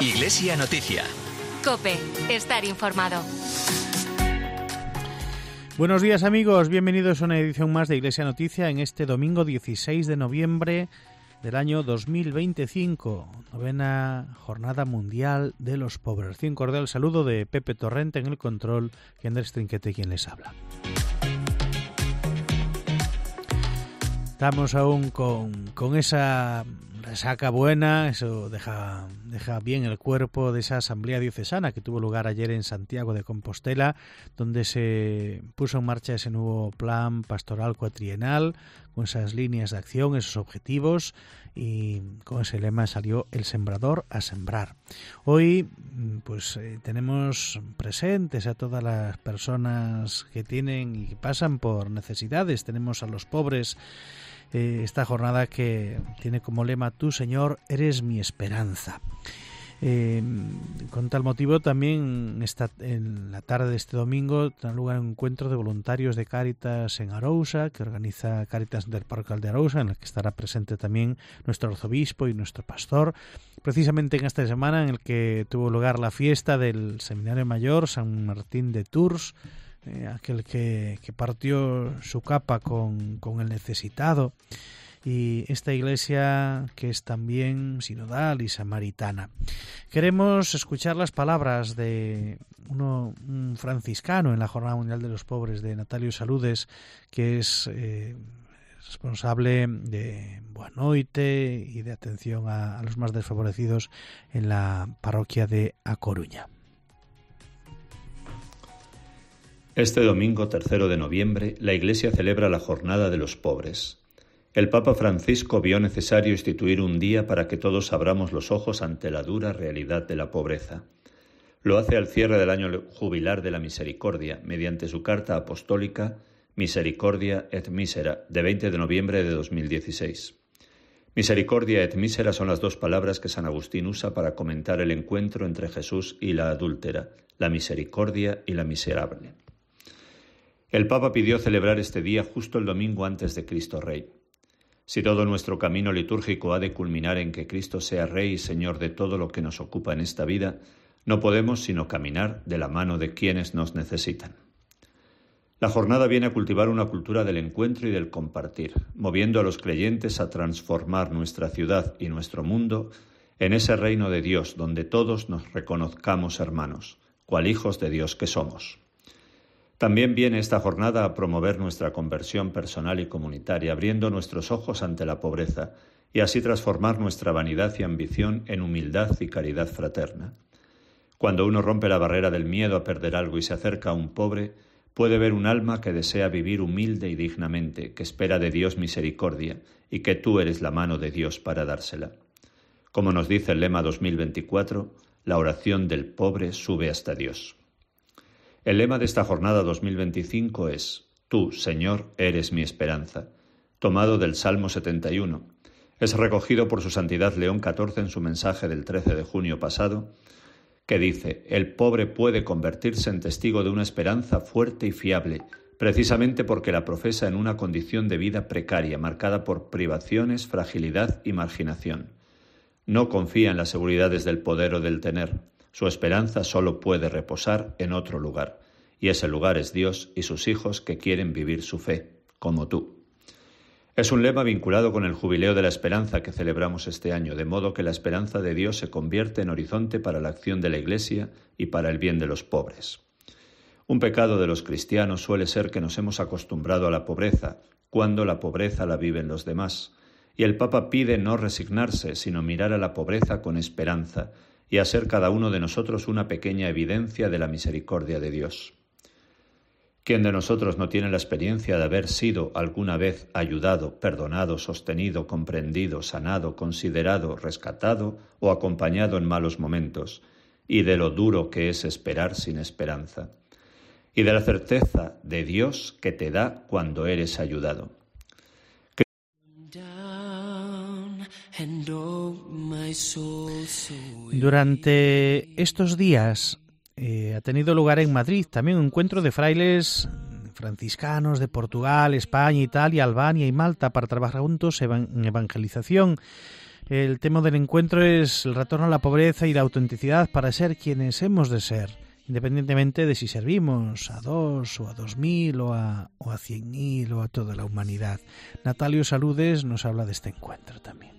Iglesia Noticia. COPE, estar informado. Buenos días amigos, bienvenidos a una edición más de Iglesia Noticia en este domingo 16 de noviembre del año 2025, novena Jornada Mundial de los Pobres. Recién cordial saludo de Pepe Torrente en el control y Andrés Trinquete quien les habla. Estamos aún con esa resaca buena, eso deja bien el cuerpo de esa asamblea diocesana que tuvo lugar ayer en Santiago de Compostela, donde se puso en marcha ese nuevo plan pastoral cuatrienal, con esas líneas de acción, esos objetivos, y con ese lema salió el sembrador a sembrar. Hoy pues tenemos presentes a todas las personas que tienen y que pasan por necesidades. Tenemos a los pobres. Esta jornada que tiene como lema Tú, Señor, eres mi esperanza. Con tal motivo también en la tarde de este domingo tendrá lugar un encuentro de voluntarios de Cáritas en Arousa, que organiza Cáritas del Parroquial de Arousa, en el que estará presente también nuestro arzobispo y nuestro pastor, precisamente en esta semana en el que tuvo lugar la fiesta del Seminario Mayor San Martín de Tours, aquel que partió su capa con el necesitado, y esta iglesia que es también sinodal y samaritana. Queremos escuchar las palabras de un franciscano en la Jornada Mundial de los Pobres, de Natalio Saludes, que es responsable de Boa Noite y de atención a los más desfavorecidos en la parroquia de A Coruña. Este domingo 3 de noviembre, la Iglesia celebra la Jornada de los Pobres. El Papa Francisco vio necesario instituir un día para que todos abramos los ojos ante la dura realidad de la pobreza. Lo hace al cierre del año jubilar de la Misericordia, mediante su carta apostólica Misericordia et Misera, de 20 de noviembre de 2016. Misericordia et Misera son las dos palabras que San Agustín usa para comentar el encuentro entre Jesús y la adúltera, la misericordia y la miserable. El Papa pidió celebrar este día justo el domingo antes de Cristo Rey. Si todo nuestro camino litúrgico ha de culminar en que Cristo sea Rey y Señor de todo lo que nos ocupa en esta vida, no podemos sino caminar de la mano de quienes nos necesitan. La jornada viene a cultivar una cultura del encuentro y del compartir, moviendo a los creyentes a transformar nuestra ciudad y nuestro mundo en ese reino de Dios donde todos nos reconozcamos hermanos, cual hijos de Dios que somos. También viene esta jornada a promover nuestra conversión personal y comunitaria, abriendo nuestros ojos ante la pobreza y así transformar nuestra vanidad y ambición en humildad y caridad fraterna. Cuando uno rompe la barrera del miedo a perder algo y se acerca a un pobre, puede ver un alma que desea vivir humilde y dignamente, que espera de Dios misericordia y que tú eres la mano de Dios para dársela. Como nos dice el lema 2024, la oración del pobre sube hasta Dios. El lema de esta jornada 2025 es Tú, Señor, eres mi esperanza, tomado del Salmo 71. Es recogido por su Santidad León XIV en su mensaje del 13 de junio pasado, que dice: el pobre puede convertirse en testigo de una esperanza fuerte y fiable, precisamente porque la profesa en una condición de vida precaria, marcada por privaciones, fragilidad y marginación. No confía en las seguridades del poder o del tener. Su esperanza solo puede reposar en otro lugar, y ese lugar es Dios y sus hijos que quieren vivir su fe, como tú. Es un lema vinculado con el Jubileo de la Esperanza que celebramos este año, de modo que la esperanza de Dios se convierte en horizonte para la acción de la Iglesia y para el bien de los pobres. Un pecado de los cristianos suele ser que nos hemos acostumbrado a la pobreza, cuando la pobreza la viven los demás, y el Papa pide no resignarse, sino mirar a la pobreza con esperanza, y a ser cada uno de nosotros una pequeña evidencia de la misericordia de Dios. ¿Quién de nosotros no tiene la experiencia de haber sido alguna vez ayudado, perdonado, sostenido, comprendido, sanado, considerado, rescatado o acompañado en malos momentos, y de lo duro que es esperar sin esperanza, y de la certeza de Dios que te da cuando eres ayudado? Durante estos días ha tenido lugar en Madrid también un encuentro de frailes franciscanos de Portugal, España, Italia, Albania y Malta para trabajar juntos en evangelización. El tema del encuentro es el retorno a la pobreza y la autenticidad para ser quienes hemos de ser, independientemente de si servimos a 2 o a 2000 o a 100.000 o a toda la humanidad. Natalio Saludes nos habla de este encuentro también.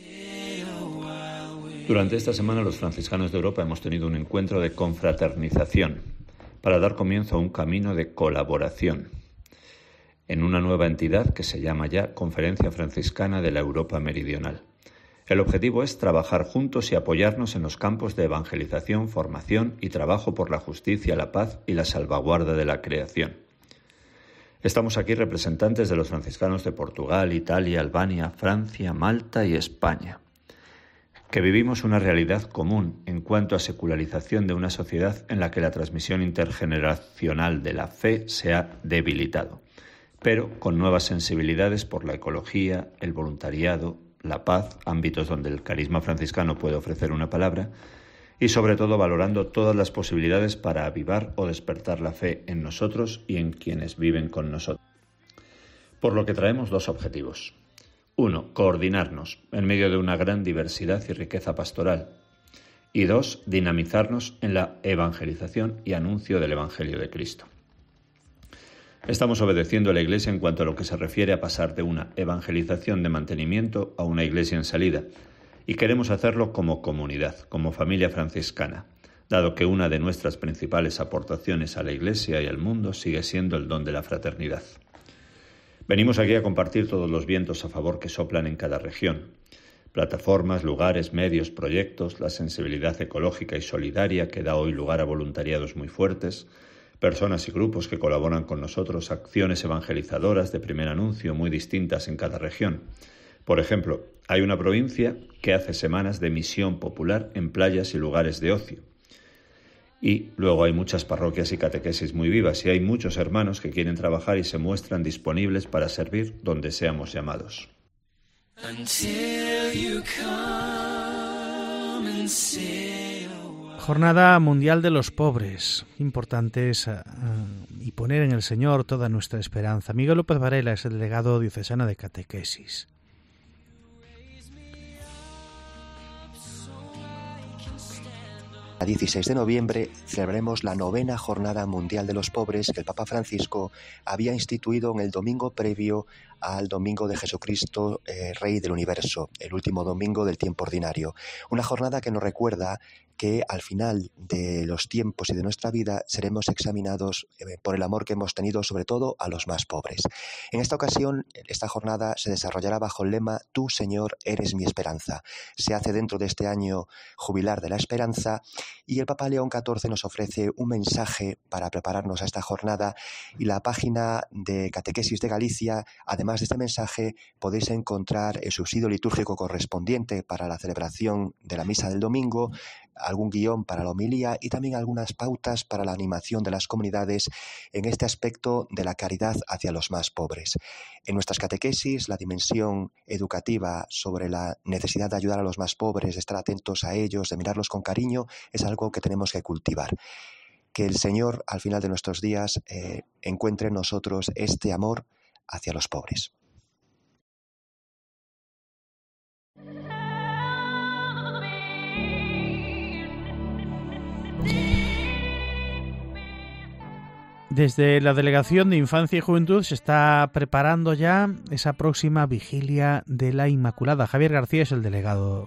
Durante esta semana los franciscanos de Europa hemos tenido un encuentro de confraternización para dar comienzo a un camino de colaboración en una nueva entidad que se llama ya Conferencia Franciscana de la Europa Meridional. El objetivo es trabajar juntos y apoyarnos en los campos de evangelización, formación y trabajo por la justicia, la paz y la salvaguarda de la creación. Estamos aquí representantes de los franciscanos de Portugal, Italia, Albania, Francia, Malta y España, que vivimos una realidad común en cuanto a secularización de una sociedad en la que la transmisión intergeneracional de la fe se ha debilitado, pero con nuevas sensibilidades por la ecología, el voluntariado, la paz, ámbitos donde el carisma franciscano puede ofrecer una palabra, y sobre todo valorando todas las posibilidades para avivar o despertar la fe en nosotros y en quienes viven con nosotros. Por lo que traemos 2 objetivos. 1. Coordinarnos en medio de una gran diversidad y riqueza pastoral. Y 2. Dinamizarnos en la evangelización y anuncio del Evangelio de Cristo. Estamos obedeciendo a la Iglesia en cuanto a lo que se refiere a pasar de una evangelización de mantenimiento a una Iglesia en salida, y queremos hacerlo como comunidad, como familia franciscana, dado que una de nuestras principales aportaciones a la Iglesia y al mundo sigue siendo el don de la fraternidad. Venimos aquí a compartir todos los vientos a favor que soplan en cada región. Plataformas, lugares, medios, proyectos, la sensibilidad ecológica y solidaria que da hoy lugar a voluntariados muy fuertes, personas y grupos que colaboran con nosotros, acciones evangelizadoras de primer anuncio muy distintas en cada región. Por ejemplo, hay una provincia que hace semanas de misión popular en playas y lugares de ocio. Y luego hay muchas parroquias y catequesis muy vivas y hay muchos hermanos que quieren trabajar y se muestran disponibles para servir donde seamos llamados. Jornada Mundial de los Pobres. Importante es y poner en el Señor toda nuestra esperanza. Miguel López Varela es el delegado diocesano de catequesis. El 16 de noviembre celebraremos la 9ª Jornada Mundial de los Pobres que el Papa Francisco había instituido en el domingo previo al Domingo de Jesucristo, Rey del Universo, el último domingo del tiempo ordinario. Una jornada que nos recuerda que al final de los tiempos y de nuestra vida seremos examinados por el amor que hemos tenido sobre todo a los más pobres. En esta ocasión, esta jornada se desarrollará bajo el lema «Tú, Señor, eres mi esperanza». Se hace dentro de este año jubilar de la esperanza y el Papa León XIV nos ofrece un mensaje para prepararnos a esta jornada y la página de Catequesis de Galicia, además de este mensaje, podéis encontrar el subsidio litúrgico correspondiente para la celebración de la misa del domingo, algún guión para la homilía y también algunas pautas para la animación de las comunidades en este aspecto de la caridad hacia los más pobres. En nuestras catequesis, la dimensión educativa sobre la necesidad de ayudar a los más pobres, de estar atentos a ellos, de mirarlos con cariño, es algo que tenemos que cultivar. Que el Señor, al final de nuestros días, encuentre en nosotros este amor hacia los pobres. Desde la Delegación de Infancia y Juventud se está preparando ya esa próxima vigilia de la Inmaculada. Javier García es el delegado.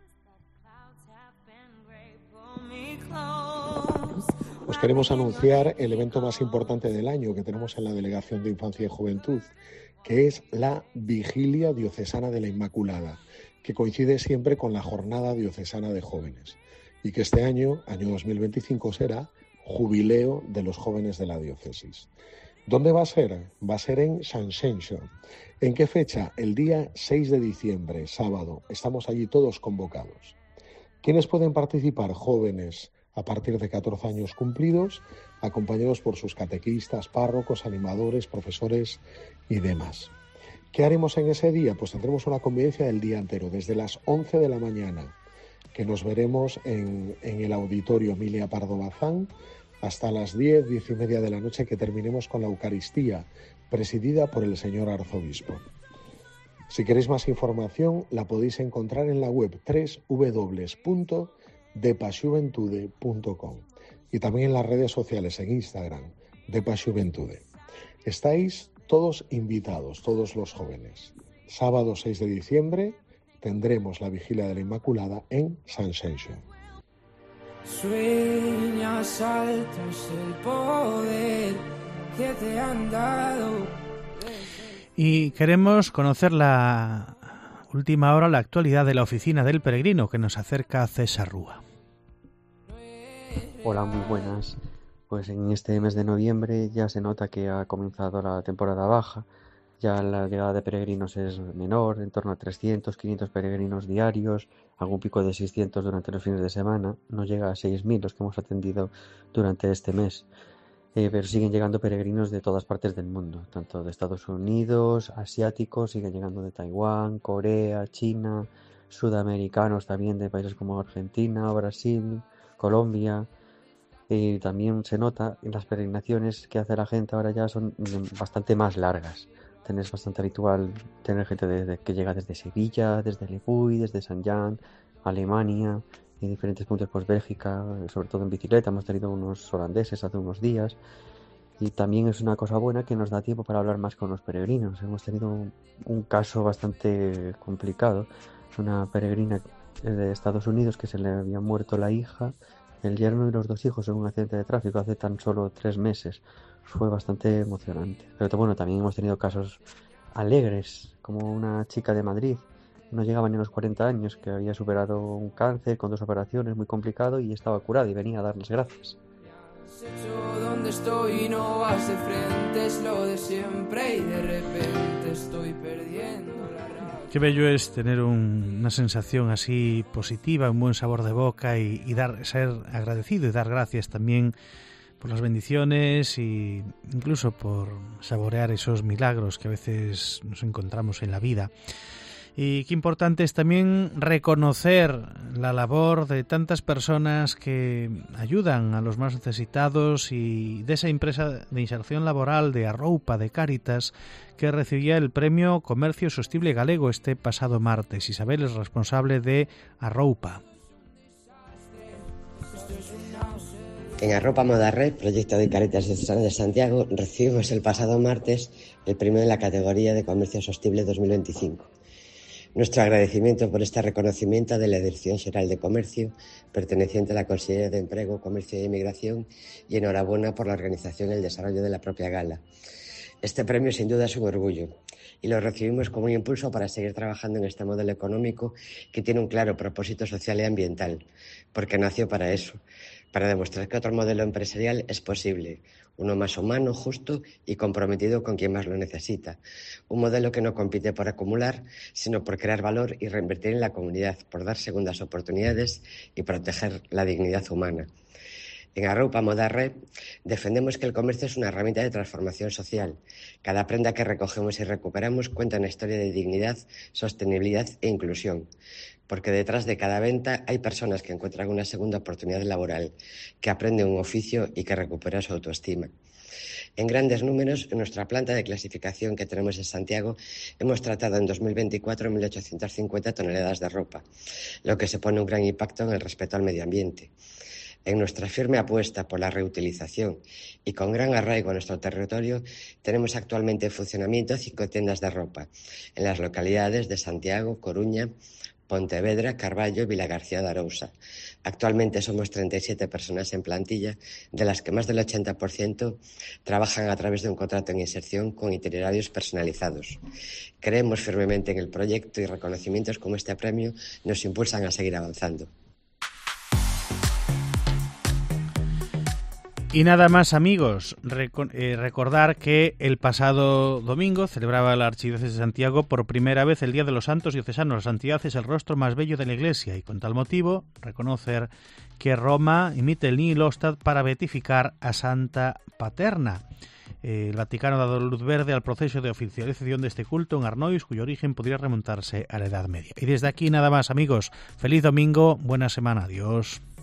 Os queremos anunciar el evento más importante del año que tenemos en la Delegación de Infancia y Juventud, que es la Vigilia Diocesana de la Inmaculada, que coincide siempre con la Jornada Diocesana de Jóvenes y que este año 2025, será Jubileo de los Jóvenes de la Diócesis. ¿Dónde va a ser? Va a ser en Sanxenxo. ¿En qué fecha? El día 6 de diciembre, sábado. Estamos allí todos convocados. ¿Quiénes pueden participar? Jóvenes a partir de 14 años cumplidos, acompañados por sus catequistas, párrocos, animadores, profesores y demás. ¿Qué haremos en ese día? Pues tendremos una convivencia del día entero, desde las 11 de la mañana, que nos veremos en el auditorio Emilia Pardo Bazán, hasta las 10, 10 y media de la noche, que terminemos con la Eucaristía, presidida por el señor arzobispo. Si queréis más información, la podéis encontrar en la web www.depasjuventude.com y también en las redes sociales, en Instagram, Depasjuventude. Estáis todos invitados, todos los jóvenes. Sábado 6 de diciembre tendremos la Vigilia de la Inmaculada en San Xenxo. Sueñas alto es el poder que te han dado. Y queremos conocer la última hora, la actualidad de la Oficina del Peregrino, que nos acerca César Rúa. Hola, muy buenas. Pues en este mes de noviembre ya se nota que ha comenzado la temporada baja. Ya la llegada de peregrinos es menor, en torno a 300, 500 peregrinos diarios, algún pico de 600 durante los fines de semana. No llega a 6.000 los que hemos atendido durante este mes. Pero siguen llegando peregrinos de todas partes del mundo, tanto de Estados Unidos, asiáticos, siguen llegando de Taiwán, Corea, China, sudamericanos también de países como Argentina, Brasil, Colombia. También se nota en las peregrinaciones que hace la gente ahora ya son bastante más largas. Es bastante habitual tener gente que llega desde Sevilla, desde Lepuy, desde Saint-Jean, Alemania, y diferentes puntos, pues Bélgica, sobre todo en bicicleta. Hemos tenido unos holandeses hace unos días y también es una cosa buena que nos da tiempo para hablar más con los peregrinos. Hemos tenido un caso bastante complicado. Es una peregrina de Estados Unidos que se le había muerto la hija, el yerno y los 2 hijos en un accidente de tráfico hace tan solo 3 meses. Fue bastante emocionante. Pero bueno, también hemos tenido casos alegres, como una chica de Madrid, no llegaba ni a los 40 años, que había superado un cáncer con 2 operaciones, muy complicado, y estaba curada y venía a darles gracias. Donde estoy no vas de frente, es lo de siempre y de repente estoy perdiendo la rabia. Qué bello es tener una sensación así positiva, un buen sabor de boca y ser agradecido y dar gracias también por las bendiciones e incluso por saborear esos milagros que a veces nos encontramos en la vida. Y qué importante es también reconocer la labor de tantas personas que ayudan a los más necesitados y de esa empresa de inserción laboral de Arroupa, de Cáritas, que recibía el premio Comercio Sostible Galego este pasado martes. Isabel es responsable de Arroupa. En Arroupa Moda Red, proyecto de Cáritas Diocesana de Santiago, recibimos el pasado martes el premio de la categoría de Comercio Sostible 2025. Nuestro agradecimiento por este reconocimiento de la Dirección Xeral de Comercio, perteneciente a la Consellería de Emprego, Comercio e Inmigración, y enhorabuena por la organización y el desarrollo de la propia gala. Este premio sin duda es un orgullo y lo recibimos como un impulso para seguir trabajando en este modelo económico que tiene un claro propósito social y ambiental, porque nació para eso, para demostrar que otro modelo empresarial es posible, uno más humano, justo y comprometido con quien más lo necesita. Un modelo que no compite por acumular, sino por crear valor y reinvertir en la comunidad, por dar segundas oportunidades y proteger la dignidad humana. En Arroupa Moda Red defendemos que el comercio es una herramienta de transformación social. Cada prenda que recogemos y recuperamos cuenta una historia de dignidad, sostenibilidad e inclusión. Porque detrás de cada venta hay personas que encuentran una segunda oportunidad laboral, que aprenden un oficio y que recuperan su autoestima. En grandes números, en nuestra planta de clasificación que tenemos en Santiago, hemos tratado en 2024 1.850 toneladas de ropa, lo que supone un gran impacto en el respeto al medio ambiente. En nuestra firme apuesta por la reutilización y con gran arraigo a nuestro territorio, tenemos actualmente en funcionamiento 5 tiendas de ropa en las localidades de Santiago, Coruña, Pontevedra, Carballo y Vilagarcía de Arousa. Actualmente somos 37 personas en plantilla, de las que más del 80% trabajan a través de un contrato en inserción con itinerarios personalizados. Creemos firmemente en el proyecto y reconocimientos como este premio nos impulsan a seguir avanzando. Y nada más, amigos, recordar que el pasado domingo celebraba la Archidiócesis de Santiago por primera vez el Día de los Santos Diocesanos. La santidad es el rostro más bello de la Iglesia y con tal motivo reconocer que Roma emite el Nihil Ostat para beatificar a Santa Paterna. El Vaticano ha dado luz verde al proceso de oficialización de este culto en Arnois, cuyo origen podría remontarse a la Edad Media. Y desde aquí nada más, amigos. Feliz domingo, buena semana, adiós.